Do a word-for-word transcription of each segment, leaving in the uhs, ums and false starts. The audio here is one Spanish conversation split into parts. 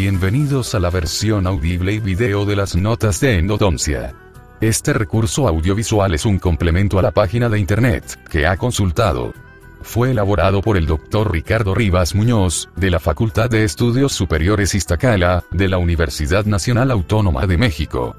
Bienvenidos a la versión audible y video de las notas de endodoncia. Este recurso audiovisual es un complemento a la página de internet que ha consultado. Fue elaborado por el doctor Ricardo Rivas Muñoz, de la Facultad de Estudios Superiores Iztacala, de la Universidad Nacional Autónoma de México.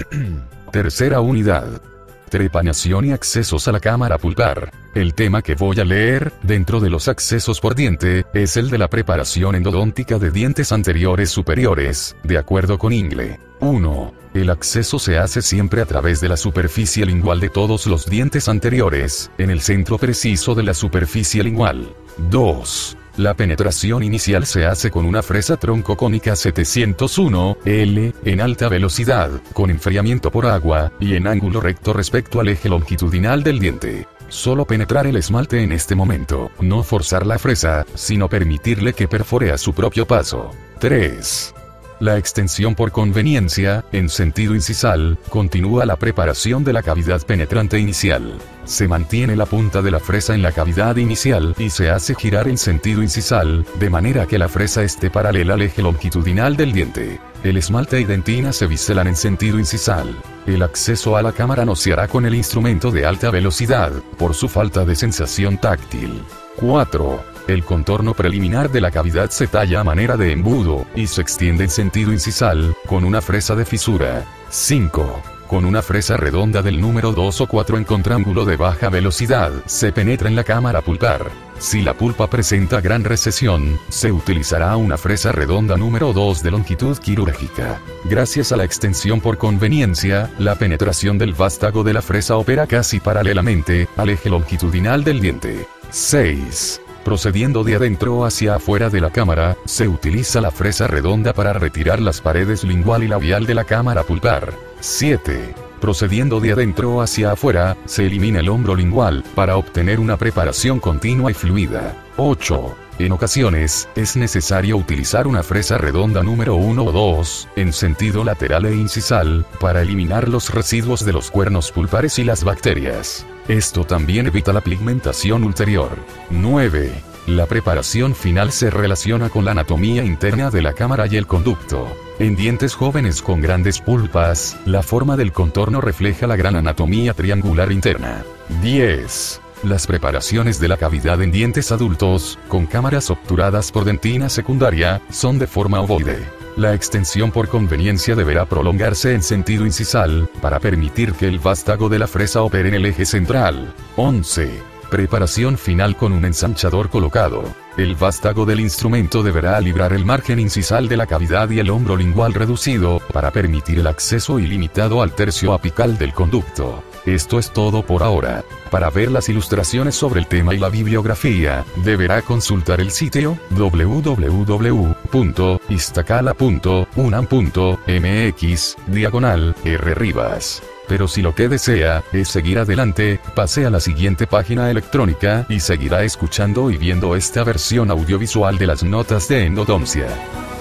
Tercera unidad. Trepanación y accesos a la cámara pulpar. El tema que voy a leer, dentro de los accesos por diente, es el de la preparación endodóntica de dientes anteriores superiores, de acuerdo con Ingle. uno. El acceso se hace siempre a través de la superficie lingual de todos los dientes anteriores, en el centro preciso de la superficie lingual. dos. La penetración inicial se hace con una fresa troncocónica setecientos uno L, en alta velocidad, con enfriamiento por agua, y en ángulo recto respecto al eje longitudinal del diente. Solo penetrar el esmalte en este momento, no forzar la fresa, sino permitirle que perfore a su propio paso. tres. La extensión por conveniencia, en sentido incisal, continúa la preparación de la cavidad penetrante inicial. Se mantiene la punta de la fresa en la cavidad inicial y se hace girar en sentido incisal, de manera que la fresa esté paralela al eje longitudinal del diente. El esmalte y dentina se biselan en sentido incisal. El acceso a la cámara no se hará con el instrumento de alta velocidad, por su falta de sensación táctil. cuatro. El contorno preliminar de la cavidad se talla a manera de embudo, y se extiende en sentido incisal, con una fresa de fisura. cinco. Con una fresa redonda del número dos o cuatro en contraángulo de baja velocidad, se penetra en la cámara pulpar. Si la pulpa presenta gran recesión, se utilizará una fresa redonda número dos de longitud quirúrgica. Gracias a la extensión por conveniencia, la penetración del vástago de la fresa opera casi paralelamente al eje longitudinal del diente. seis. Procediendo de adentro hacia afuera de la cámara, se utiliza la fresa redonda para retirar las paredes lingual y labial de la cámara pulpar. siete. Procediendo de adentro hacia afuera, se elimina el hombro lingual, para obtener una preparación continua y fluida. ocho. En ocasiones, es necesario utilizar una fresa redonda número uno o dos, en sentido lateral e incisal, para eliminar los residuos de los cuernos pulpares y las bacterias. Esto también evita la pigmentación ulterior. nueve. La preparación final se relaciona con la anatomía interna de la cámara y el conducto. En dientes jóvenes con grandes pulpas, la forma del contorno refleja la gran anatomía triangular interna. diez. Las preparaciones de la cavidad en dientes adultos, con cámaras obturadas por dentina secundaria, son de forma ovoide. La extensión por conveniencia deberá prolongarse en sentido incisal, para permitir que el vástago de la fresa opere en el eje central. once. Preparación final con un ensanchador colocado. El vástago del instrumento deberá librar el margen incisal de la cavidad y el hombro lingual reducido, para permitir el acceso ilimitado al tercio apical del conducto. Esto es todo por ahora. Para ver las ilustraciones sobre el tema y la bibliografía, deberá consultar el sitio doble u doble u doble u punto iztacala punto unam punto mx, diagonal, R Rivas. Pero si lo que desea es seguir adelante, pase a la siguiente página electrónica y seguirá escuchando y viendo esta versión audiovisual de las notas de endodoncia.